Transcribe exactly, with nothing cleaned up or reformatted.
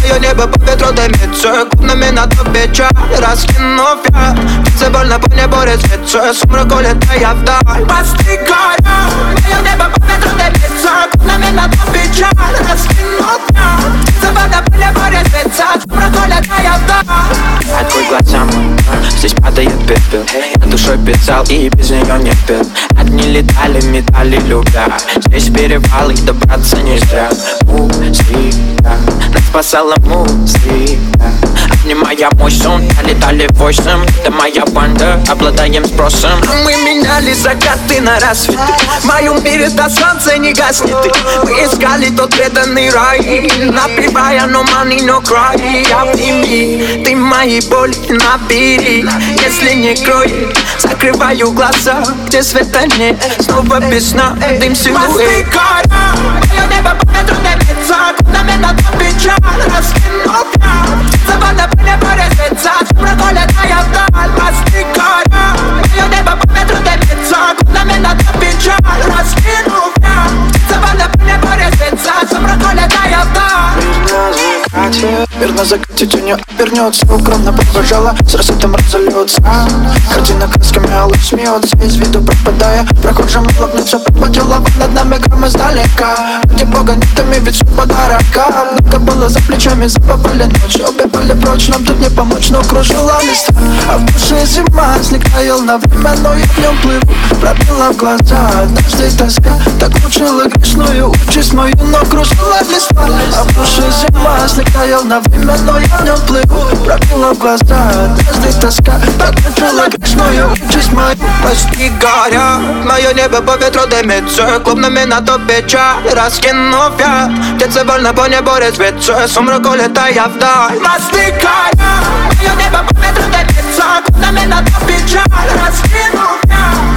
мое небо по ветру дымится, клубными над печаль раскинув я. Птицы больно по небу резвится, сумрак улетая вдаль. Мосты горят, мое небо по ветру дымится, клубными над печаль раскинув я. Птицы больно по небу резвится, сумрак улетая вдаль. Открой глаза, здесь падает пепел. Я душой писал и без нее не пел. Одни летали, метали, любя. Здесь перевалы, добраться нельзя. Музыка нас спасала, музыка. Обнимая мой сон, летали восемь. Это моя банда, обладаем спросом. Мы меняли закаты на рассветы. В моем мире до солнца не гаснет. Мы искали тот преданный рай, напевая no money, no cry. Обними, ты мои боли набери. Если не кроет, закрываю глаза, где света нет. Снова без сна, дым силуэт. Мосты горят, мое небо по ветру дымится, клубными над печаль раскинув я. Птицы больно по небу резвится, сумрак улетая вдаль. Мосты горят, мое небо по ветру дымится, клубными над печаль раскинув я. Птицы больно по небу резвится, сумрак улетая вдаль. Мир на закате тенью обернется, укромно провожала, с рассветом разольется. Картина красками алых смеется, из виду пропадая. Прохожим улыбнется, подпотела над нами грамм издалека. Где Бога нет, ими ведь все подарка. Много было за плечами, забывали ночи, убивали прочь, нам тут не помочь, но кружила листа. А в душе зима, снег таял на время, но я в нем плыву. Пробила в глаза однажды тоска, так мучила грешную участь мою, но кружила листа. А в душе зима, снег таял на время, но я в нем плыву. Пробила в глаза однажды тоска, так мучила грешную участь мою. Мосты горят, мое небо по ветру дымится, клубными над печаль раскинув я. Птицы больно по небу резвится, сумрак улетая вдаль. Мосты горят, мое небо по ветру дымится, клубными над печаль раскинув я.